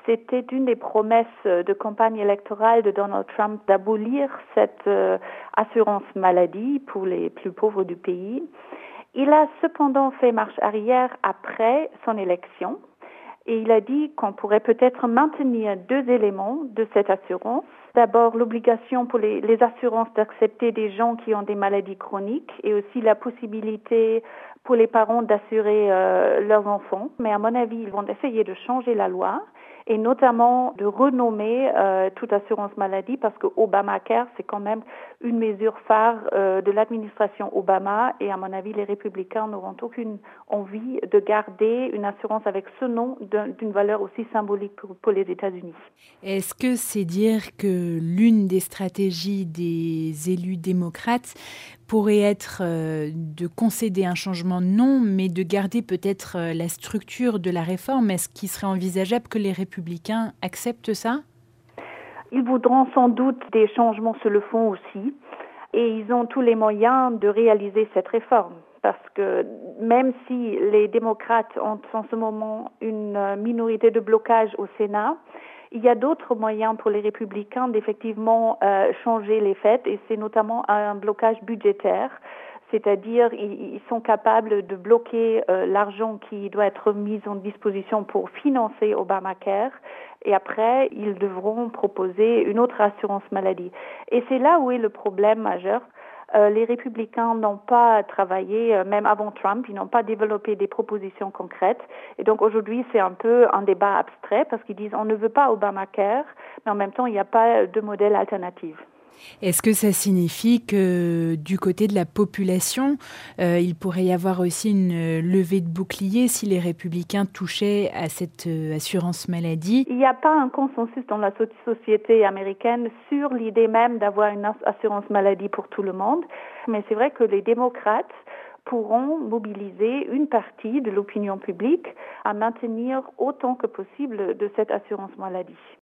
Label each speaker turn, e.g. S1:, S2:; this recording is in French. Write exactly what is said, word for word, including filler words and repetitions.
S1: C'était une des promesses de campagne électorale de Donald Trump d'abolir cette euh, assurance maladie pour les plus pauvres du pays. Il a cependant fait marche arrière après son élection et il a dit qu'on pourrait peut-être maintenir deux éléments de cette assurance. D'abord, l'obligation pour les, les assurances d'accepter des gens qui ont des maladies chroniques et aussi la possibilité pour les parents d'assurer euh, leurs enfants. Mais à mon avis, ils vont essayer de changer la loi et notamment de renommer euh, toute assurance maladie parce que Obamacare, c'est quand même une mesure phare euh, de l'administration Obama et à mon avis, les républicains n'auront aucune envie de garder une assurance avec ce nom d'un, d'une valeur aussi symbolique pour, pour les États-Unis.
S2: Est-ce que c'est dire que l'une des stratégies des élus démocrates pourrait être euh, de concéder un changement de nom, mais de garder peut-être euh, la structure de la réforme? Est-ce qu'il serait envisageable que les républicains acceptent ça?
S1: Ils voudront sans doute des changements sur le fond aussi et ils ont tous les moyens de réaliser cette réforme. Parce que même si les démocrates ont en ce moment une minorité de blocage au Sénat, il y a d'autres moyens pour les républicains d'effectivement euh, changer les faits et c'est notamment un blocage budgétaire. C'est-à-dire, ils sont capables de bloquer euh, l'argent qui doit être mis en disposition pour financer Obamacare. Et après, ils devront proposer une autre assurance maladie. Et c'est là où est le problème majeur. Euh, les républicains n'ont pas travaillé, euh, même avant Trump, ils n'ont pas développé des propositions concrètes. Et donc aujourd'hui, c'est un peu un débat abstrait parce qu'ils disent on ne veut pas Obamacare, mais en même temps, il n'y a pas de modèle alternatif.
S2: Est-ce que ça signifie que du côté de la population, euh, il pourrait y avoir aussi une levée de bouclier si les républicains touchaient à cette euh, assurance maladie?
S1: Il n'y a pas un consensus dans la société américaine sur l'idée même d'avoir une assurance maladie pour tout le monde, mais c'est vrai que les démocrates pourront mobiliser une partie de l'opinion publique à maintenir autant que possible de cette assurance maladie.